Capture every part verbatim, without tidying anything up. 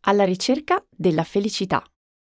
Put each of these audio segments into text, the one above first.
Alla ricerca della felicità.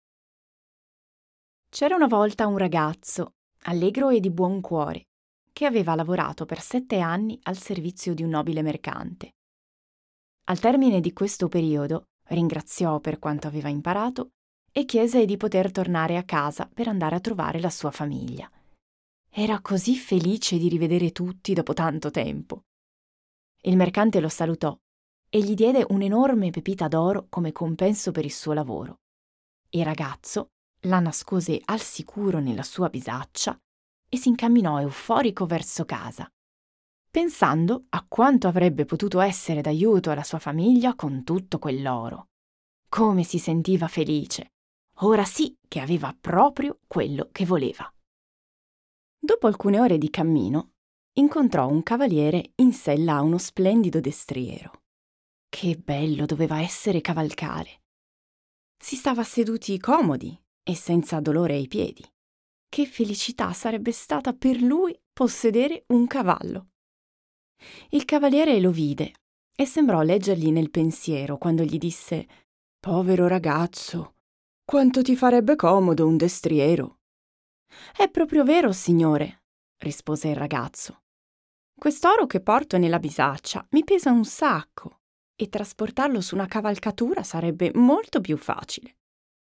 C'era una volta un ragazzo, allegro e di buon cuore, che aveva lavorato per sette anni al servizio di un nobile mercante. Al termine di questo periodo ringraziò per quanto aveva imparato e chiese di poter tornare a casa per andare a trovare la sua famiglia. Era così felice di rivedere tutti dopo tanto tempo. Il mercante lo salutò e gli diede un'enorme pepita d'oro come compenso per il suo lavoro. Il ragazzo la nascose al sicuro nella sua bisaccia e si incamminò euforico verso casa, pensando a quanto avrebbe potuto essere d'aiuto alla sua famiglia con tutto quell'oro. Come si sentiva felice! Ora sì che aveva proprio quello che voleva. Dopo alcune ore di cammino, incontrò un cavaliere in sella a uno splendido destriero. Che bello doveva essere cavalcare! Si stava seduti comodi e senza dolore ai piedi. Che felicità sarebbe stata per lui possedere un cavallo! Il cavaliere lo vide e sembrò leggergli nel pensiero quando gli disse: «Povero ragazzo, quanto ti farebbe comodo un destriero!» «È proprio vero, signore», rispose il ragazzo. «Quest'oro che porto nella bisaccia mi pesa un sacco e trasportarlo su una cavalcatura sarebbe molto più facile».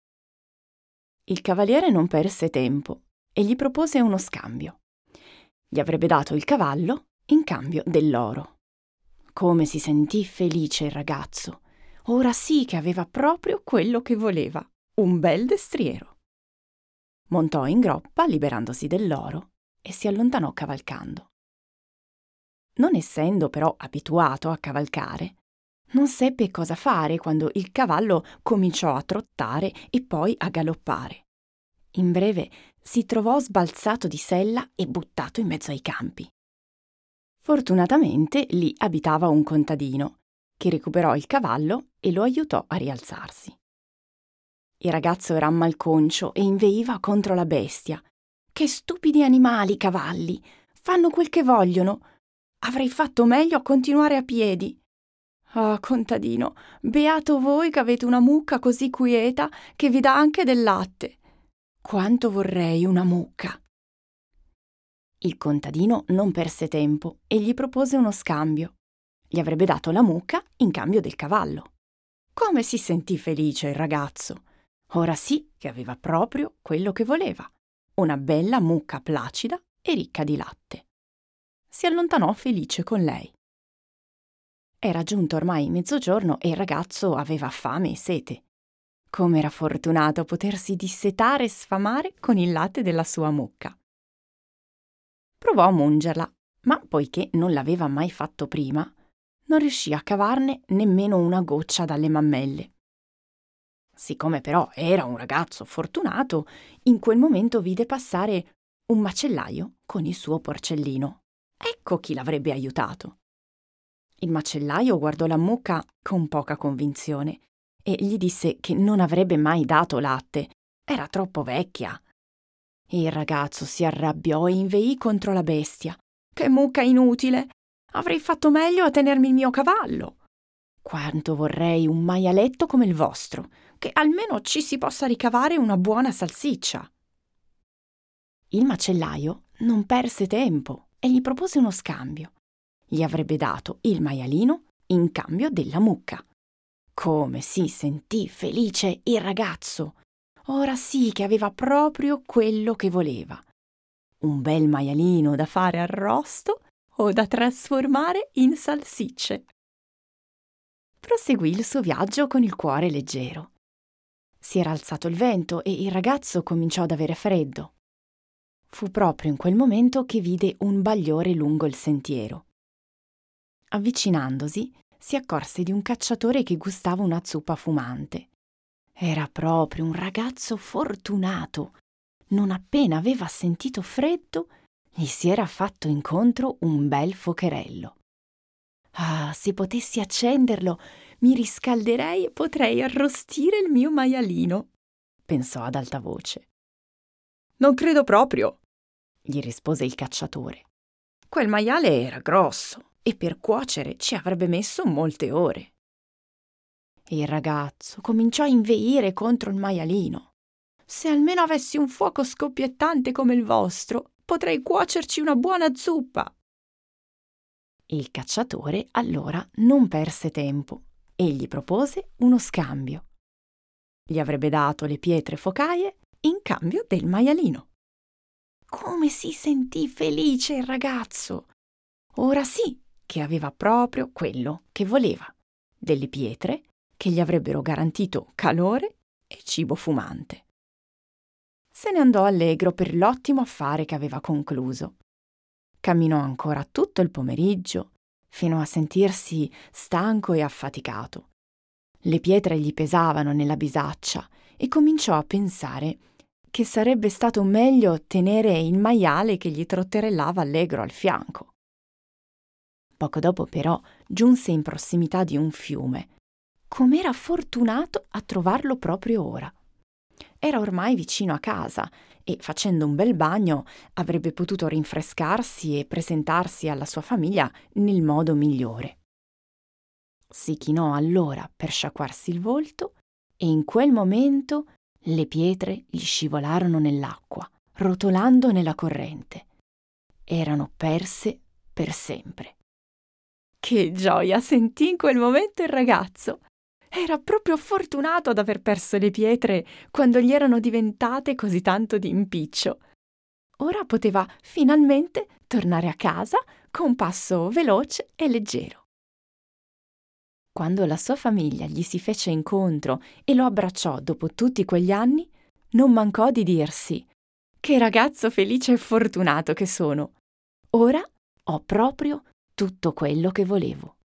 Il cavaliere non perse tempo e gli propose uno scambio. Gli avrebbe dato il cavallo in cambio dell'oro. Come si sentì felice il ragazzo! Ora sì che aveva proprio quello che voleva, un bel destriero. Montò in groppa liberandosi dell'oro e si allontanò cavalcando. Non essendo però abituato a cavalcare, non seppe cosa fare quando il cavallo cominciò a trottare e poi a galoppare. In breve, si trovò sbalzato di sella e buttato in mezzo ai campi. Fortunatamente lì abitava un contadino, che recuperò il cavallo e lo aiutò a rialzarsi. Il ragazzo era malconcio e inveiva contro la bestia. «Che stupidi animali, cavalli! Fanno quel che vogliono! Avrei fatto meglio a continuare a piedi!» «Ah, contadino, beato voi che avete una mucca così quieta che vi dà anche del latte! Quanto vorrei una mucca!» Il contadino non perse tempo e gli propose uno scambio. Gli avrebbe dato la mucca in cambio del cavallo. Come si sentì felice il ragazzo! Ora sì che aveva proprio quello che voleva, una bella mucca placida e ricca di latte. Si allontanò felice con lei. Era giunto ormai mezzogiorno e il ragazzo aveva fame e sete. Come era fortunato a potersi dissetare e sfamare con il latte della sua mucca. Provò a mungerla, ma poiché non l'aveva mai fatto prima, non riuscì a cavarne nemmeno una goccia dalle mammelle. Siccome però era un ragazzo fortunato, in quel momento vide passare un macellaio con il suo porcellino. Ecco chi l'avrebbe aiutato. Il macellaio guardò la mucca con poca convinzione e gli disse che non avrebbe mai dato latte, era troppo vecchia. Il ragazzo si arrabbiò e inveì contro la bestia. «Che mucca inutile! Avrei fatto meglio a tenermi il mio cavallo! Quanto vorrei un maialetto come il vostro, che almeno ci si possa ricavare una buona salsiccia!» Il macellaio non perse tempo e gli propose uno scambio. Gli avrebbe dato il maialino in cambio della mucca. Come si sentì felice il ragazzo! Ora sì che aveva proprio quello che voleva. Un bel maialino da fare arrosto o da trasformare in salsicce. Proseguì il suo viaggio con il cuore leggero. Si era alzato il vento e il ragazzo cominciò ad avere freddo. Fu proprio in quel momento che vide un bagliore lungo il sentiero. Avvicinandosi, si accorse di un cacciatore che gustava una zuppa fumante. Era proprio un ragazzo fortunato. Non appena aveva sentito freddo, gli si era fatto incontro un bel fuocherello. «Ah, se potessi accenderlo, mi riscalderei e potrei arrostire il mio maialino», pensò ad alta voce. «Non credo proprio», gli rispose il cacciatore. «Quel maiale era grosso e per cuocere ci avrebbe messo molte ore». E il ragazzo cominciò a inveire contro il maialino. «Se almeno avessi un fuoco scoppiettante come il vostro, potrei cuocerci una buona zuppa!» Il cacciatore allora non perse tempo e gli propose uno scambio. Gli avrebbe dato le pietre focaie in cambio del maialino. Come si sentì felice il ragazzo! Ora sì che aveva proprio quello che voleva, delle pietre che gli avrebbero garantito calore e cibo fumante. Se ne andò allegro per l'ottimo affare che aveva concluso. Camminò ancora tutto il pomeriggio, fino a sentirsi stanco e affaticato. Le pietre gli pesavano nella bisaccia e cominciò a pensare che sarebbe stato meglio tenere il maiale che gli trotterellava allegro al fianco. Poco dopo però giunse in prossimità di un fiume. Com'era fortunato a trovarlo proprio ora. Era ormai vicino a casa e, facendo un bel bagno, avrebbe potuto rinfrescarsi e presentarsi alla sua famiglia nel modo migliore. Si chinò allora per sciacquarsi il volto e in quel momento le pietre gli scivolarono nell'acqua, rotolando nella corrente. Erano perse per sempre. Che gioia sentì in quel momento il ragazzo! Era proprio fortunato ad aver perso le pietre quando gli erano diventate così tanto di impiccio. Ora poteva finalmente tornare a casa con un passo veloce e leggero. Quando la sua famiglia gli si fece incontro e lo abbracciò dopo tutti quegli anni, non mancò di dirsi: «Che ragazzo felice e fortunato che sono! Ora ho proprio tutto quello che volevo».